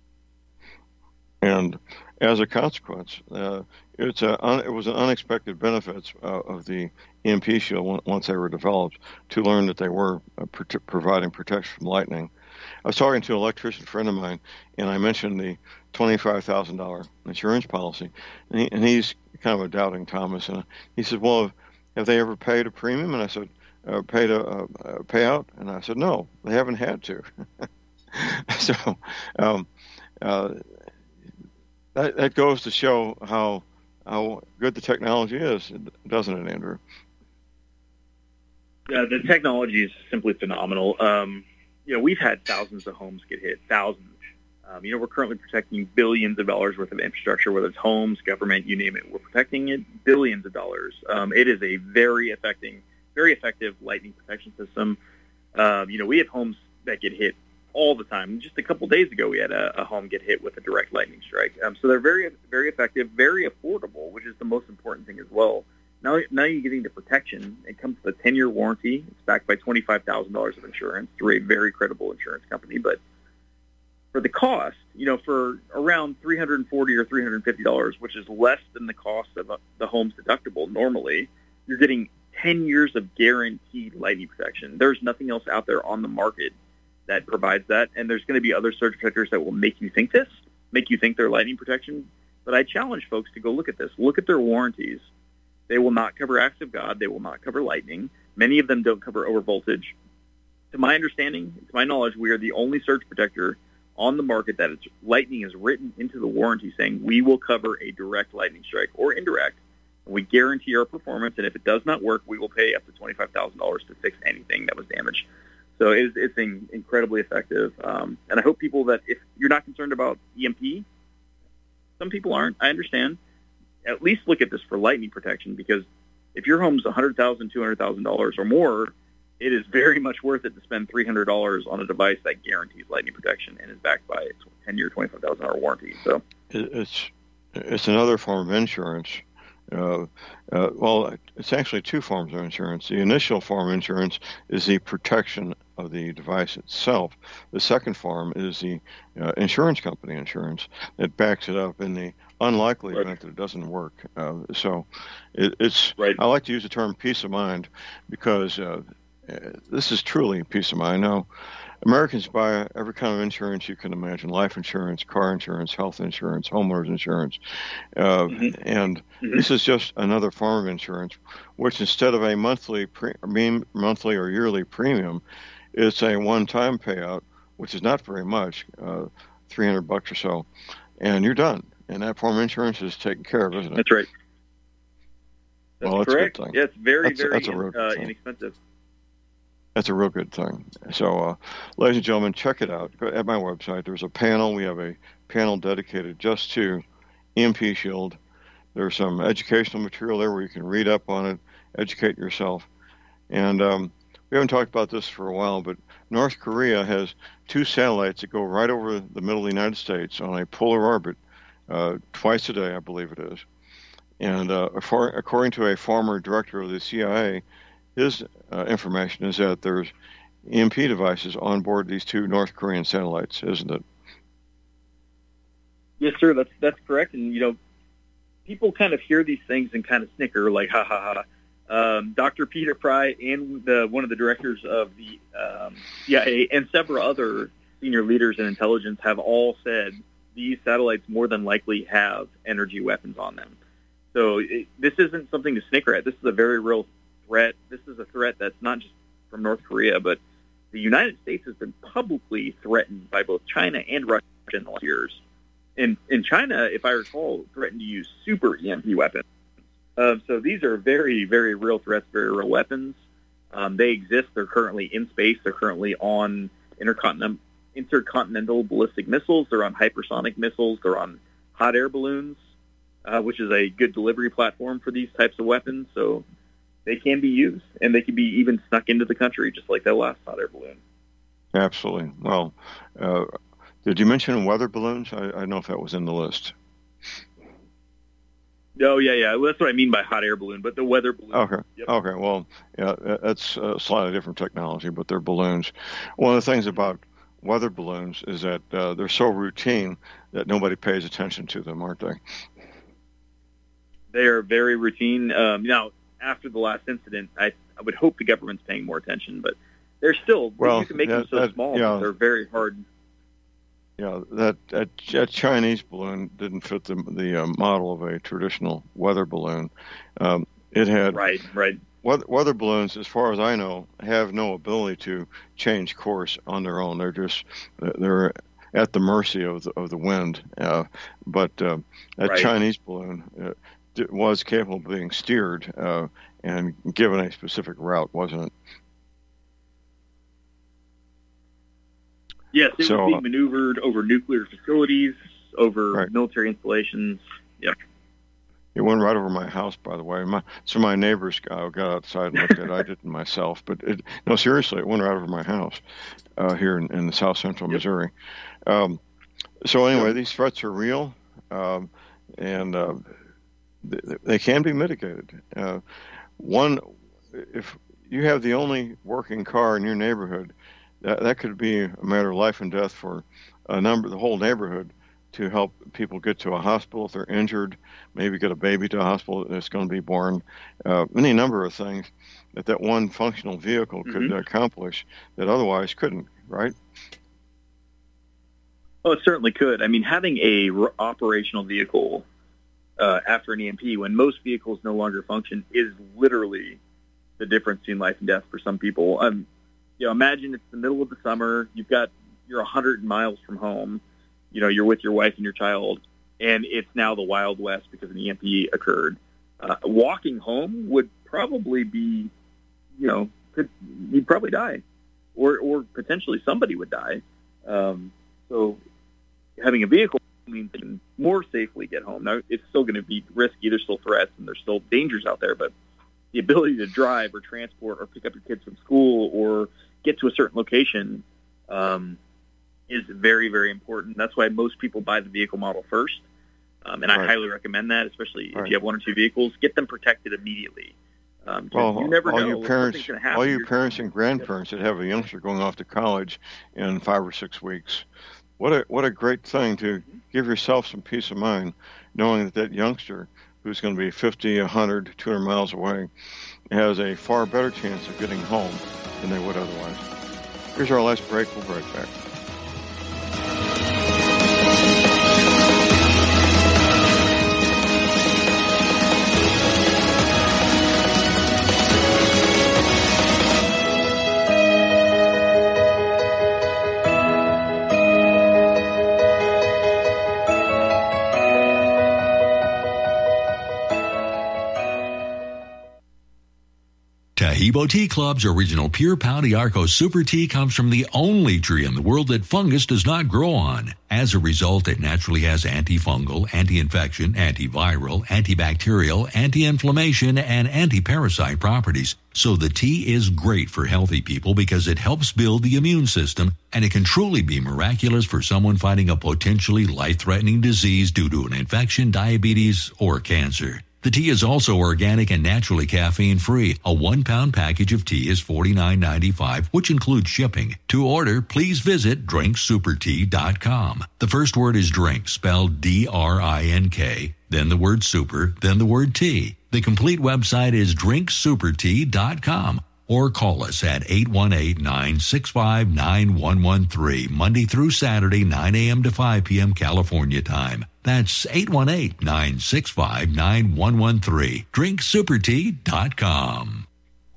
And as a consequence, uh, it's a un, it was an unexpected benefits uh, of the E M P shield once they were developed to learn that they were uh, pro- providing protection from lightning. I was talking to an electrician friend of mine, and I mentioned the twenty-five thousand dollars insurance policy, and, he, and he's kind of a doubting Thomas, and he said, "Well, have they ever paid a premium?" And I said, uh, "Paid a, a, a payout?" And I said, "No, they haven't had to." so. Um, uh, That, that goes to show how how good the technology is, doesn't it, Andrew? Yeah, the technology is simply phenomenal. Um, you know, we've had thousands of homes get hit, thousands. Um, you know, we're currently protecting billions of dollars worth of infrastructure, whether it's homes, government, you name it. We're protecting it billions of dollars. Um, it is a very effective, very effective lightning protection system. Um, you know, we have homes that get hit all the time. Just a couple days ago, we had a, a home get hit with a direct lightning strike. Um, so they're very, very effective, very affordable, which is the most important thing as well. Now, now you're getting the protection. It comes with a ten-year warranty. It's backed by twenty-five thousand dollars of insurance through a very credible insurance company. But for the cost, you know, for around three hundred forty dollars or three hundred fifty dollars, which is less than the cost of a, the home's deductible normally, you're getting ten years of guaranteed lightning protection. There's nothing else out there on the market that provides that, and there's going to be other surge protectors that will make you think this, make you think they're lightning protection. But I challenge folks to go look at this. Look at their warranties. They will not cover acts of God. They will not cover lightning. Many of them don't cover overvoltage. To my understanding, to my knowledge, we are the only surge protector on the market that it's, lightning is written into the warranty saying we will cover a direct lightning strike or indirect. And we guarantee our performance, and if it does not work, we will pay up to twenty-five thousand dollars to fix anything that was damaged. So it's, it's incredibly effective. Um, and I hope people that if you're not concerned about E M P, some people aren't, I understand, at least look at this for lightning protection because if your home's one hundred thousand dollars, two hundred thousand dollars or more, it is very much worth it to spend three hundred dollars on a device that guarantees lightning protection and is backed by a ten-year, twenty-five thousand dollars warranty. So it's it's another form of insurance. Uh, uh, well, it's actually two forms of insurance. The initial form of insurance is the protection of the device itself. The second form is the uh, insurance company insurance that backs it up in the unlikely right. event that it doesn't work. Uh, so it, it's, right. I like to use the term peace of mind because uh, this is truly peace of mind. Now, Americans buy every kind of insurance you can imagine: life insurance, car insurance, health insurance, homeowners insurance. Uh, mm-hmm. And mm-hmm. this is just another form of insurance, which instead of a monthly, pre- I mean, monthly or yearly premium, it's a one-time payout, which is not very much, uh, three hundred bucks or so, and you're done. And that form of insurance is taken care of, isn't it? That's right. That's well, that's correct. a good thing. Yeah, it's very, that's, very that's a real uh, thing. inexpensive. That's a real good thing. So, uh, ladies and gentlemen, check it out. Go at my website. There's a panel. We have a panel dedicated just to E M P Shield. There's some educational material there where you can read up on it, educate yourself. And um, we haven't talked about this for a while, but North Korea has two satellites that go right over the middle of the United States on a polar orbit uh, twice a day, I believe it is. And uh, for, according to a former director of the C I A, his uh, information is that there's E M P devices on board these two North Korean satellites, isn't it? Yes, sir. That's that's correct. And you know, people kind of hear these things and kind of snicker, like ha ha ha. Um, Doctor Peter Pry and the, one of the directors of the um, C I A and several other senior leaders in intelligence have all said these satellites more than likely have energy weapons on them. So it, this isn't something to snicker at. This is a very real threat. This is a threat that's not just from North Korea, but the United States has been publicly threatened by both China and Russia in the last years. And, and China, if I recall, threatened to use super E M P weapons. Um, so these are very, very real threats, very real weapons. Um, they exist. They're currently in space. They're currently on intercontinental, intercontinental ballistic missiles. They're on hypersonic missiles. They're on hot air balloons, uh, which is a good delivery platform for these types of weapons. So they can be used, and they can be even snuck into the country, just like that last hot air balloon. Absolutely. Well, uh, did you mention weather balloons? I, I don't know if that was in the list. Oh, yeah, yeah. Well, that's what I mean by hot air balloon, but the weather balloon. Okay. Yep. Okay. Well, yeah, that's a slightly different technology, but they're balloons. One of the things about weather balloons is that uh, they're so routine that nobody pays attention to them, aren't they? They are very routine. Um, now, after the last incident, I, I would hope the government's paying more attention, but they're still, well, you can make that, them so that, small, yeah. but they're very hard. Yeah, that, that, that Chinese balloon didn't fit the, the uh, model of a traditional weather balloon. Um, it had right, right. Weather, weather balloons, as far as I know, have no ability to change course on their own. They're just they're at the mercy of the of the wind. Uh, but uh, that right. Chinese balloon uh, was capable of being steered uh, and given a specific route, wasn't it? Yes, it so, was being maneuvered over nuclear facilities, over right. military installations. Yeah. It went right over my house, by the way. My, so my neighbors uh, got outside and looked at it. I didn't myself. But, it, no, seriously, it went right over my house uh, here in, in the south central yep. Missouri. Um, so anyway, these threats are real, um, and uh, they, they can be mitigated. Uh, one, if you have the only working car in your neighborhood, that, that could be a matter of life and death for a number, the whole neighborhood, to help people get to a hospital if they're injured, maybe get a baby to a hospital that's going to be born, uh, any number of things that that one functional vehicle could mm-hmm. accomplish that otherwise couldn't, right? Oh, it certainly could. I mean, having a r- operational vehicle uh, after an E M P, when most vehicles no longer function, is literally the difference between life and death for some people. Um, you know, imagine it's the middle of the summer, you've got, you're one hundred miles from home, you know, you're with your wife and your child, and it's now the Wild West because an E M P occurred. Uh, walking home would probably be, you know, could you'd probably die, or or potentially somebody would die. Um, so having a vehicle means you can more safely get home. Now, it's still going to be risky. There's still threats and there's still dangers out there, but the ability to drive or transport or pick up your kids from school or get to a certain location um, is very, very important. That's why most people buy the vehicle model first. Um, and right. I highly recommend that, especially right. if you have one or two vehicles. Get them protected immediately. Um, well, you never all know you parents, happen. all you parents and grandparents that have a youngster going off to college in five or six weeks, what a what a great thing to give yourself some peace of mind, knowing that that youngster who's going to be fifty, one hundred, two hundred miles away has a far better chance of getting home than they would otherwise. Here's our last break. We'll be right back. Taheebo Tea Club's original Pure Pau d'Arco Super Tea comes from the only tree in the world that fungus does not grow on. As a result, it naturally has antifungal, anti-infection, antiviral, antibacterial, anti-inflammation, and anti-parasite properties. So the tea is great for healthy people because it helps build the immune system, and it can truly be miraculous for someone fighting a potentially life-threatening disease due to an infection, diabetes, or cancer. The tea is also organic and naturally caffeine-free. A one-pound package of tea is forty-nine ninety-five, which includes shipping. To order, please visit drink super tea dot com. The first word is drink, spelled D R I N K, then the word super, then the word tea. The complete website is drink super tea dot com. Or call us at eight one eight, nine six five, nine one one three, Monday through Saturday, nine a.m. to five p.m. California time. That's eight one eight, nine six five, nine one one three. drink super tea dot com.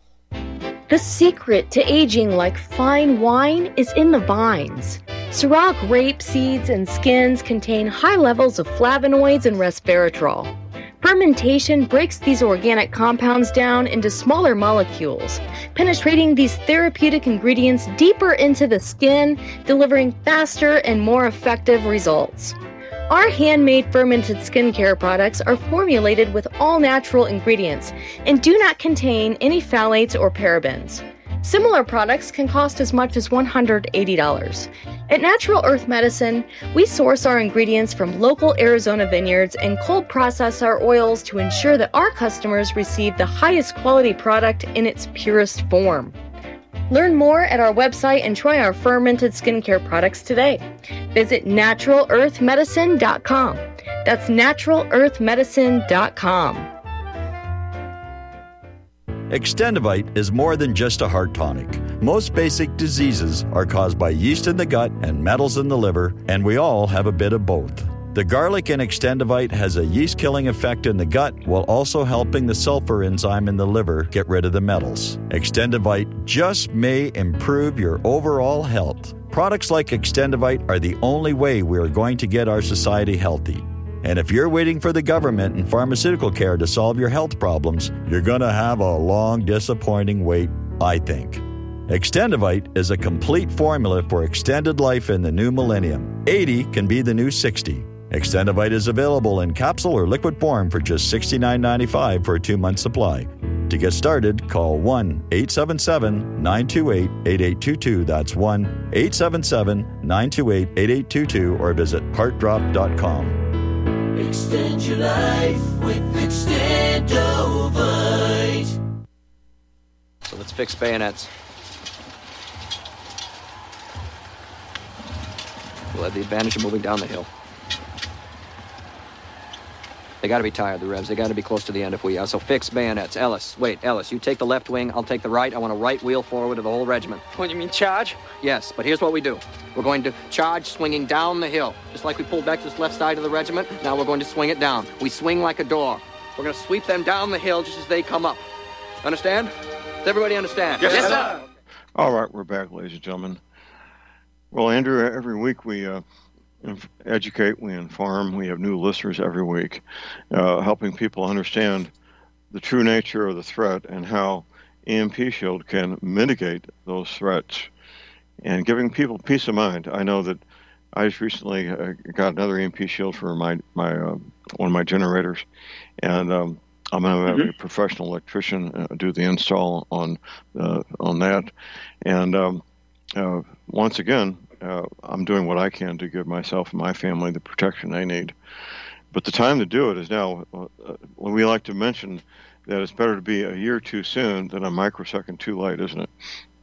The secret to aging like fine wine is in the vines. Syrah grape seeds and skins contain high levels of flavonoids and resveratrol. Fermentation breaks these organic compounds down into smaller molecules, penetrating these therapeutic ingredients deeper into the skin, delivering faster and more effective results. Our handmade fermented skincare products are formulated with all natural ingredients and do not contain any phthalates or parabens. Similar products can cost as much as one hundred eighty dollars. At Natural Earth Medicine, we source our ingredients from local Arizona vineyards and cold process our oils to ensure that our customers receive the highest quality product in its purest form. Learn more at our website and try our fermented skincare products today. Visit natural earth medicine dot com. That's natural earth medicine dot com. Extendivite is more than just a heart tonic. Most basic diseases are caused by yeast in the gut and metals in the liver, and we all have a bit of both. The garlic in Extendivite has a yeast-killing effect in the gut while also helping the sulfur enzyme in the liver get rid of the metals. Extendivite just may improve your overall health. Products like Extendivite are the only way we are going to get our society healthy. And if you're waiting for the government and pharmaceutical care to solve your health problems, you're going to have a long, disappointing wait, I think. Extendivite is a complete formula for extended life in the new millennium. eighty can be the new sixty. Extendivite is available in capsule or liquid form for just sixty-nine ninety-five for a two-month supply. To get started, call one eight seven seven, nine two eight, eight eight two two. That's one eight seven seven, nine two eight, eight eight two two or visit heart drop dot com. Extend your life with Extendovite. So let's fix bayonets. We'll have the advantage of moving down the hill. They got to be tired, the Revs. They got to be close to the end if we are. So fix bayonets. Ellis, wait, Ellis, you take the left wing, I'll take the right. I want a right wheel forward of the whole regiment. What, you mean charge? Yes, but here's what we do. We're going to charge swinging down the hill. Just like we pulled back this left side of the regiment, now we're going to swing it down. We swing like a door. We're going to sweep them down the hill just as they come up. Understand? Does everybody understand? Yes, yes sir. All right, we're back, ladies and gentlemen. Well, Andrew, every week we uh, educate, we inform, we have new listeners every week, uh, helping people understand the true nature of the threat and how E M P Shield can mitigate those threats and giving people peace of mind. I know that I just recently uh, got another E M P Shield for my, my uh, one of my generators, and um, I'm going to have Mm-hmm. a professional electrician uh, do the install on uh, on that. And um, uh, once again, uh, I'm doing what I can to give myself and my family the protection they need. But the time to do it is now. Uh, we like to mention that it's better to be a year too soon than a microsecond too late, isn't it?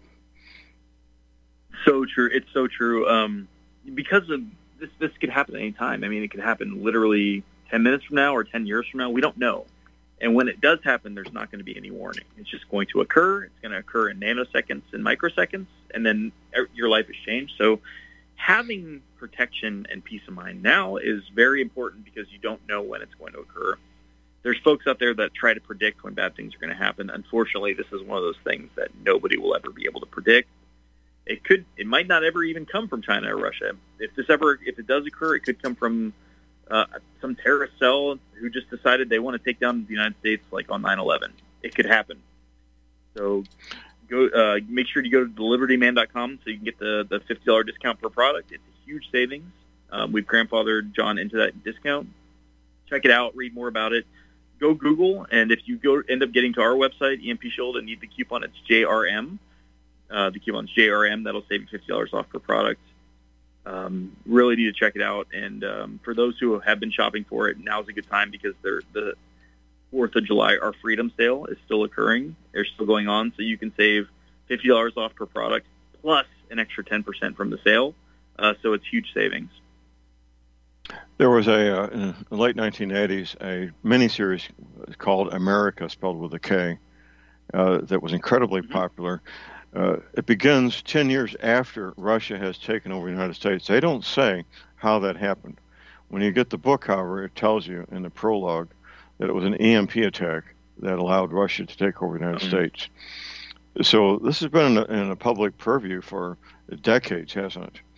So true. It's so true. Um, because of this, this could happen at any time. I mean, it could happen literally ten minutes from now or ten years from now. We don't know. And when it does happen, there's not going to be any warning. It's just going to occur. It's going to occur in nanoseconds and microseconds, and then your life has changed. So having protection and peace of mind now is very important because you don't know when it's going to occur. There's folks out there that try to predict when bad things are going to happen. Unfortunately, this is one of those things that nobody will ever be able to predict. It could, it might not ever even come from China or Russia. If this ever, if it does occur, it could come from uh, some terrorist cell who just decided they want to take down the United States, like on nine eleven. It could happen. So go, uh, make sure you go to the liberty man dot com so you can get the, the fifty dollars discount per product. It's a huge savings. Um, we've grandfathered John into that discount. Check it out. Read more about it. Go Google, and if you go end up getting to our website, E M P Shield, and need the coupon, it's J R M. Uh, the coupon's J R M. That'll save you fifty dollars off per product. Um, really need to check it out. And um, for those who have been shopping for it, now's a good time because they're, the fourth of July, our Freedom Sale is still occurring. They're still going on, so you can save fifty dollars off per product plus an extra ten percent from the sale. Uh, so it's huge savings. There was a, uh, in the late nineteen eighties, a miniseries called America, spelled with a K, uh, that was incredibly mm-hmm. popular. Uh, it begins ten years after Russia has taken over the United States. They don't say how that happened. When you get the book, however, it tells you in the prologue that it was an E M P attack that allowed Russia to take over the United mm-hmm. States. So this has been in a, in a public purview for decades, hasn't it?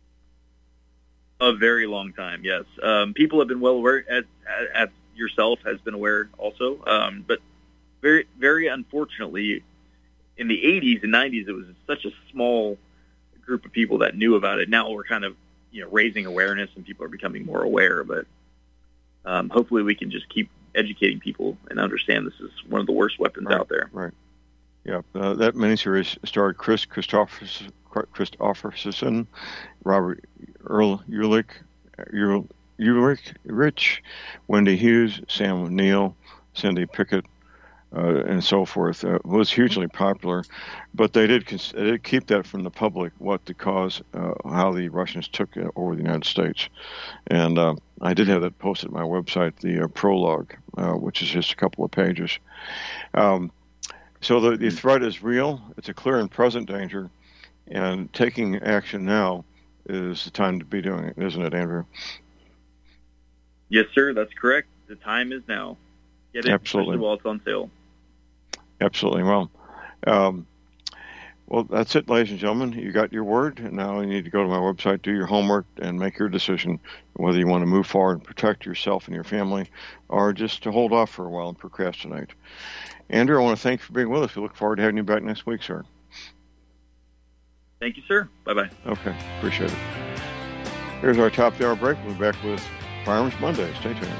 A very long time, yes. Um, people have been well aware, as, as yourself has been aware also. Um, but very, very unfortunately, in the eighties and nineties, it was such a small group of people that knew about it. Now we're kind of, you know, raising awareness and people are becoming more aware. But um, hopefully we can just keep educating people and understand this is one of the worst weapons right, out there. Right. Yeah. Uh, that miniseries starred Chris Christopherson, Christopherson, Robert Earl Ulick, Ulick, Rich, Wendy Hughes, Sam Neill, Cindy Pickett, Uh, and so forth, uh, was hugely popular, but they did, cons- they did keep that from the public, what the cause, uh, how the Russians took uh, over the United States. And uh, I did have that posted on my website, the uh, prologue, uh, which is just a couple of pages. Um, so the, the threat is real. It's a clear and present danger, and taking action now is the time to be doing it, isn't it, Andrew? Yes, sir, that's correct. The time is now. Get it, absolutely, while it's on sale. Absolutely. Well, um, well, that's it, ladies and gentlemen. You got your word, and now you need to go to my website, do your homework, and make your decision whether you want to move forward and protect yourself and your family, or just to hold off for a while and procrastinate. Andrew, I want to thank you for being with us. We look forward to having you back next week, sir. Thank you, sir. Bye-bye. Okay, appreciate it. Here's our top of the hour break. We'll be back with Firearms Monday. Stay tuned.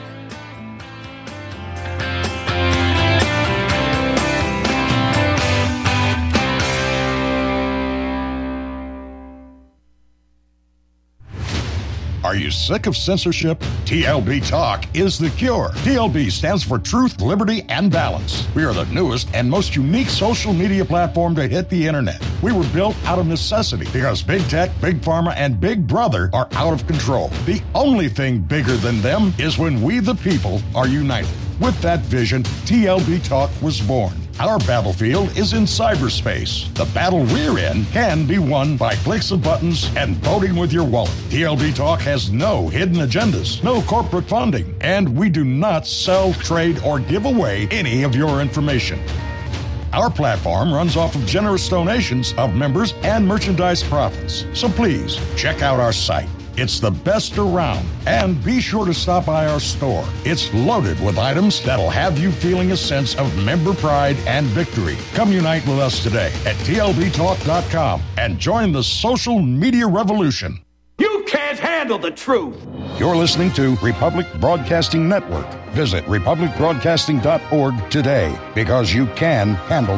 Are you sick of censorship? T L B Talk is the cure. T L B stands for Truth, Liberty, and Balance. We are the newest and most unique social media platform to hit the internet. We were built out of necessity because Big Tech, Big Pharma, and Big Brother are out of control. The only thing bigger than them is when we, the people, are united. With that vision, T L B Talk was born. Our battlefield is in cyberspace. The battle we're in can be won by clicks of buttons and voting with your wallet. T L B Talk has no hidden agendas, no corporate funding, and we do not sell, trade, or give away any of your information. Our platform runs off of generous donations of members and merchandise profits. So please, check out our site. It's the best around. And be sure to stop by our store. It's loaded with items that'll have you feeling a sense of member pride and victory. Come unite with us today at T L B talk dot com and join the social media revolution. You can't can't handle the truth. You're listening to Republic Broadcasting Network. Visit republic broadcasting dot org today because you can handle